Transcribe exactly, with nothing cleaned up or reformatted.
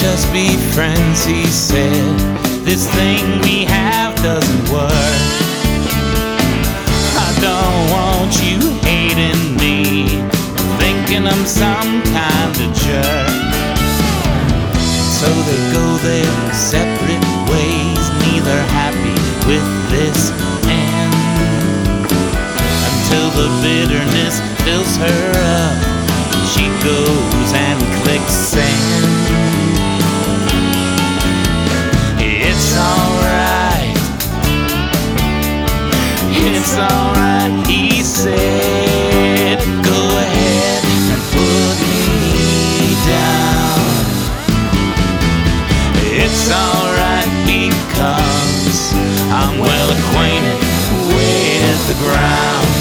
just be friends, he said. This thing we have doesn't work. I don't want you hating me, thinking I'm some kind of jerk. So they go their separate ways, neither happy with this end, until the bitterness fills her up. She goes and clicks send. It's alright, it's alright, he said. Go ahead and put me down. It's alright because I'm well acquainted with the ground.